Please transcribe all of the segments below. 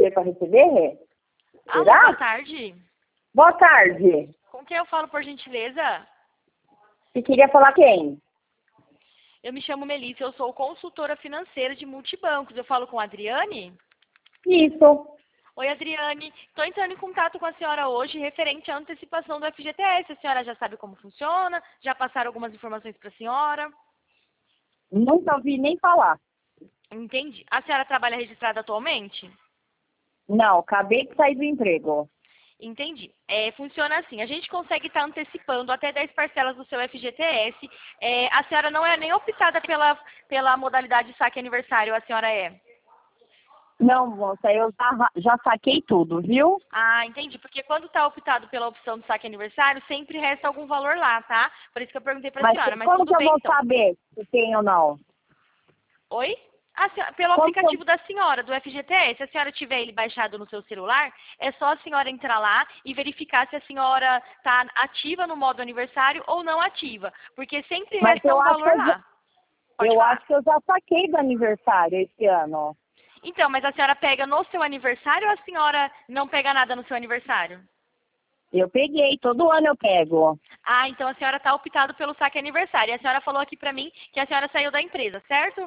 atender para receber? Alô, Será? boa tarde. Boa tarde. Com quem eu falo, por gentileza? Você queria falar quem? Eu me chamo Melissa, eu sou consultora financeira de multibancos. Eu falo com a Adriane? Isso. Oi, Adriane. Estou entrando em contato com a senhora hoje referente à antecipação do FGTS. A senhora já sabe como funciona? Já passaram algumas informações para a senhora? Nunca ouvi nem falar. Entendi. A senhora trabalha registrada atualmente? Não, acabei de sair do emprego. Entendi. Funciona assim, a gente consegue estar antecipando até 10 parcelas do seu FGTS. A senhora não é nem optada pela modalidade saque aniversário, a senhora é? Não, moça, eu já saquei tudo, viu? Ah, entendi. Porque quando está optado pela opção do saque aniversário, sempre resta algum valor lá, tá? Por isso que eu perguntei para a senhora, mas Como tudo que eu bem vou então. saber se tem ou não? Oi? Pelo Como que eu... aplicativo da senhora, do FGTS, se a senhora tiver ele baixado no seu celular, é só a senhora entrar lá e verificar se a senhora está ativa no modo aniversário ou não ativa, porque sempre Mas resta eu um acho que valor lá. Pode falar. acho que eu já saquei do aniversário esse ano. Então, mas a senhora pega no seu aniversário ou a senhora não pega nada no seu aniversário? Eu peguei, todo ano eu pego. Ah, então a senhora está optado pelo saque aniversário. E a senhora falou aqui pra mim que a senhora saiu da empresa, certo?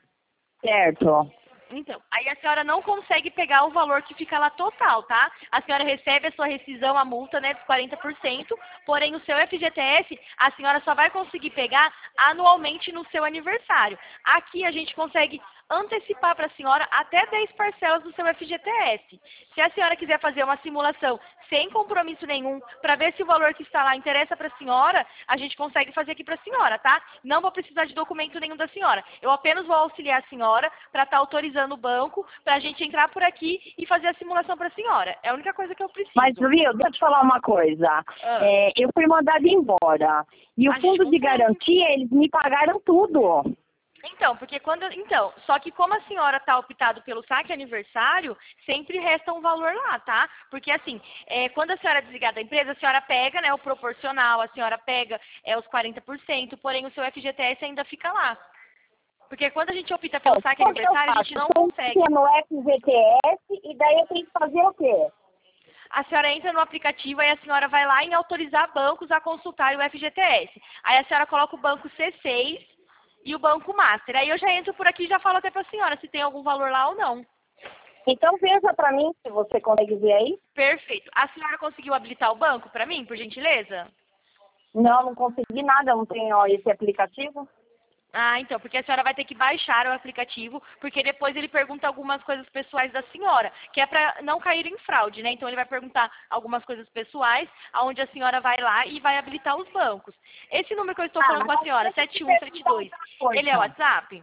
Certo. Então, aí a senhora não consegue pegar o valor que fica lá total, tá? A senhora recebe a sua rescisão, a multa, né, dos 40%, porém o seu FGTS, a senhora só vai conseguir pegar anualmente no seu aniversário. Aqui a gente consegue antecipar para a senhora até 10 parcelas do seu FGTS. Se a senhora quiser fazer uma simulação sem compromisso nenhum, para ver se o valor que está lá interessa para a senhora, a gente consegue fazer aqui para a senhora, tá? Não vou precisar de documento nenhum da senhora. Eu apenas vou auxiliar a senhora para estar autorizando o banco, para a gente entrar por aqui e fazer a simulação para a senhora. É a única coisa que eu preciso. Mas, viu, deixa eu te falar uma coisa. Eu fui mandada embora. E o fundo de garantia, eles me pagaram tudo. Então, só que como a senhora está optado pelo saque aniversário, sempre resta um valor lá, tá? Porque assim, quando a senhora desligar da empresa, a senhora pega, né, o proporcional, a senhora pega os 40%, porém o seu FGTS ainda fica lá. Porque quando a gente opta pelo saque aniversário, a gente não consegue. No FGTS e daí eu tenho que fazer o quê? A senhora entra no aplicativo, aí a senhora vai lá em autorizar bancos a consultar o FGTS. Aí a senhora coloca o banco C6 e o banco Master. Aí eu já entro por aqui e já falo até para a senhora se tem algum valor lá ou não. Então veja para mim se você consegue ver aí. Perfeito. A senhora conseguiu habilitar o banco para mim, por gentileza? Não consegui nada, não tenho esse aplicativo. Ah, então, porque a senhora vai ter que baixar o aplicativo, porque depois ele pergunta algumas coisas pessoais da senhora, que é para não cair em fraude, né? Então ele vai perguntar algumas coisas pessoais, aonde a senhora vai lá e vai habilitar os bancos. Esse número que eu estou falando com a senhora, 7172, ele é o WhatsApp?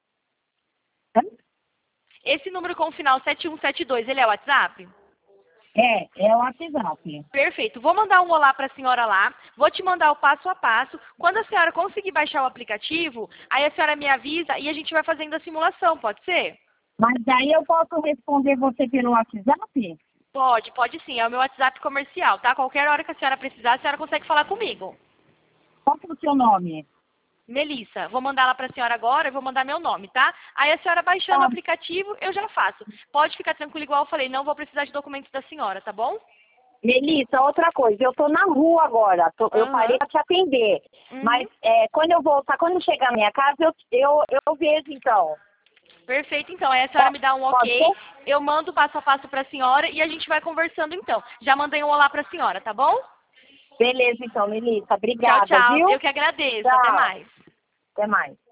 Esse número com o final 7172, ele é o WhatsApp? É o WhatsApp. Perfeito. Vou mandar um olá para a senhora lá. Vou te mandar o passo a passo. Quando a senhora conseguir baixar o aplicativo, aí a senhora me avisa e a gente vai fazendo a simulação, pode ser? Mas daí eu posso responder você pelo WhatsApp? Pode sim. É o meu WhatsApp comercial, tá? Qualquer hora que a senhora precisar, a senhora consegue falar comigo. Qual que é o seu nome? Melissa, vou mandar lá para a senhora agora, eu vou mandar meu nome, tá? Aí a senhora baixando o aplicativo, eu já faço. Pode ficar tranquilo, igual eu falei, não vou precisar de documentos da senhora, tá bom? Melissa, outra coisa, eu tô na rua agora, eu parei para te atender. Mas quando eu voltar, quando chegar na minha casa, eu vejo então. Perfeito, então. Aí a senhora me dá um ok, eu mando passo a passo para a senhora e a gente vai conversando então. Já mandei um olá para a senhora, tá bom? Beleza, então, Melissa. Obrigada, tchau, tchau. viu? Eu que agradeço. Tchau. Até mais. Até mais.